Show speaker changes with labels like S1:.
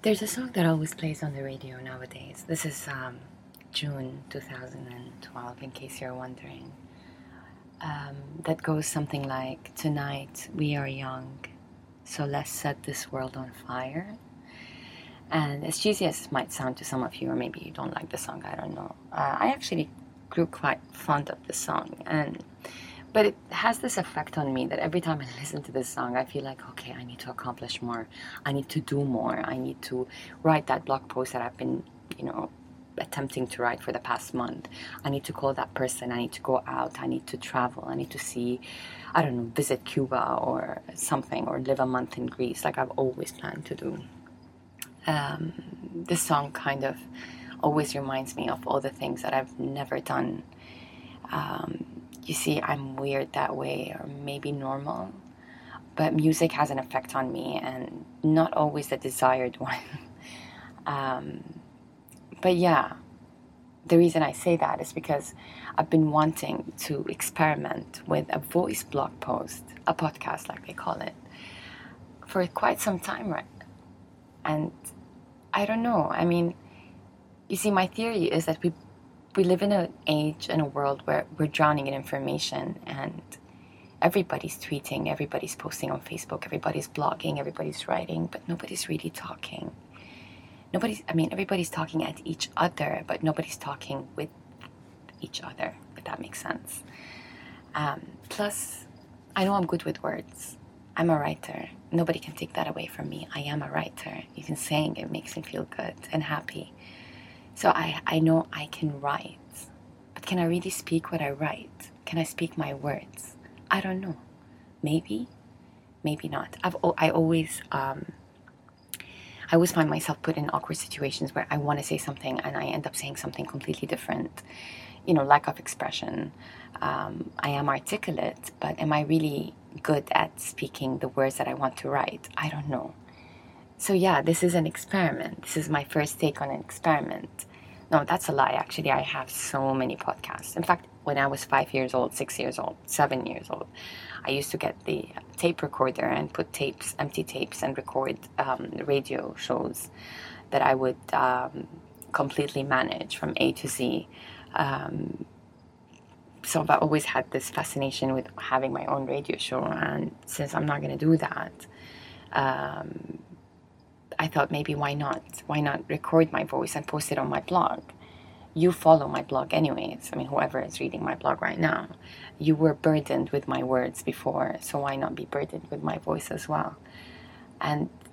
S1: There's a song that always plays on the radio nowadays. This is June 2012, in case you're wondering. That goes something like, "Tonight we are young, so let's set this world on fire." And as cheesy as it might sound to some of you, or maybe you don't like the song, I don't know. I actually grew quite fond of the song, but it has this effect on me that every time I listen to this song, I feel like, okay, I need to accomplish more. I need to do more. I need to write that blog post that I've been, attempting to write for the past month. I need to call that person. I need to go out. I need to travel. I need to see, I don't know, visit Cuba or something, or live a month in Greece, like I've always planned to do. This song kind of always reminds me of all the things that I've never done. You see, I'm weird that way, or maybe normal, but music has an effect on me, and not always the desired one. But yeah, the reason I say that is because I've been wanting to experiment with a voice blog post, a podcast like they call it, for quite some time, right? And I don't know, I mean, you see, my theory is that we live in an age, in a world where we're drowning in information, and everybody's tweeting, everybody's posting on Facebook, everybody's blogging, everybody's writing, but nobody's really talking. Everybody's talking at each other, but nobody's talking with each other, if that makes sense. Plus, I know I'm good with words. I'm a writer. Nobody can take that away from me. I am a writer. Even saying it makes me feel good and happy. So I know I can write, but can I really speak what I write? Can I speak my words? I don't know. Maybe, maybe not. I always find myself put in awkward situations where I want to say something and I end up saying something completely different. Lack of expression. I am articulate, but am I really good at speaking the words that I want to write? I don't know. So yeah, this is an experiment. This is my first take on an experiment. No, that's a lie. Actually, I have so many podcasts. In fact, when I was 5 years old, 6 years old, 7 years old, I used to get the tape recorder and put empty tapes, and record radio shows that I would completely manage from A to Z. So I've always had this fascination with having my own radio show, and since I'm not going to do that, I thought, maybe why not? Why not record my voice and post it on my blog? You follow my blog anyways. I mean, whoever is reading my blog right now, you were burdened with my words before, so why not be burdened with my voice as well? And